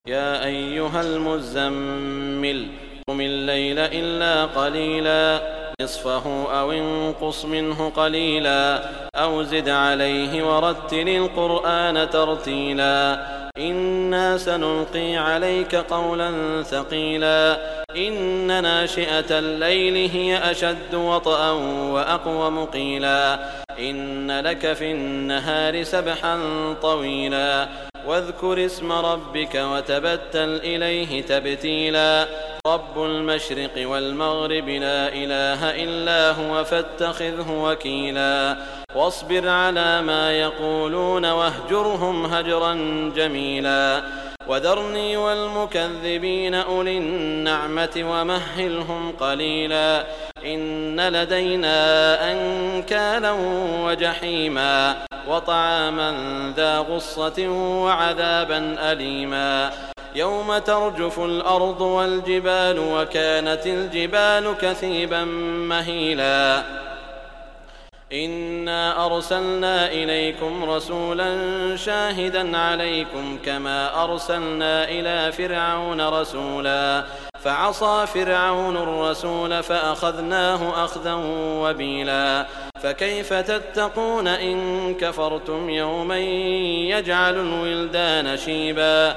يا أيها المزمل قم الليل إلا قليلا نصفه أو انقص منه قليلا أو زد عليه ورتل القرآن ترتيلا إنا سنلقي عليك قولا ثقيلا إن ناشئة الليل هي أشد وطئا وأقوم قيلا إن لك في النهار سبحا طويلا واذكر اسم ربك وتبتل إليه تبتيلا رب المشرق والمغرب لا إله إلا هو فاتخذه وكيلا واصبر على ما يقولون واهجرهم هجرا جميلا وذرني والمكذبين أولي النعمة ومهلهم قليلا إن لدينا أنكالا وجحيما وطعاما ذا غصة وعذابا أليما يوم ترجف الأرض والجبال وكانت الجبال كثيبا مهيلا إنا أرسلنا إليكم رسولا شاهدا عليكم كما أرسلنا إلى فرعون رسولا فعصى فرعون الرسول فأخذناه أخذا وبيلا فكيف تتقون إن كفرتم يوما يجعل الولدان شيبا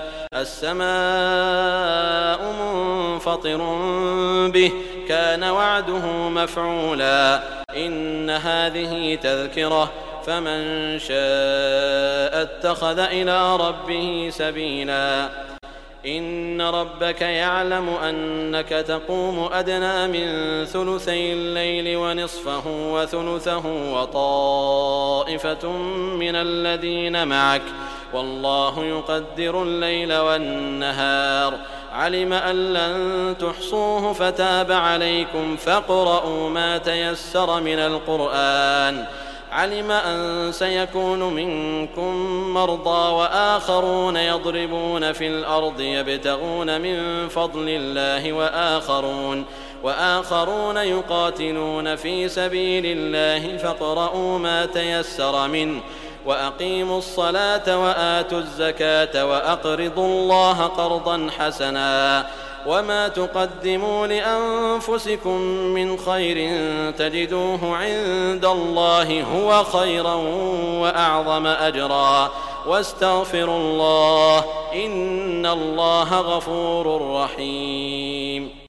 السماء منفطر به كان وعده مفعولا إن هذه تذكرة فمن شاء اتخذ إلى ربه سبيلا إن ربك يعلم أنك تقوم أدنى من ثلثي الليل ونصفه وثلثه وطائفة من الذين معك والله يقدر الليل والنهار علم أن لن تحصوه فتاب عليكم فاقرؤوا ما تيسر من القرآن علم أن سيكون منكم مرضى وآخرون يضربون في الأرض يبتغون من فضل الله وآخرون يقاتلون في سبيل الله فاقرؤوا ما تيسر منه وأقيموا الصلاة وآتوا الزكاة وأقرضوا الله قرضا حسنا وما تقدموا لأنفسكم من خير تجدوه عند الله هو خيرا وأعظم أجرا واستغفروا الله إن الله غفور رحيم.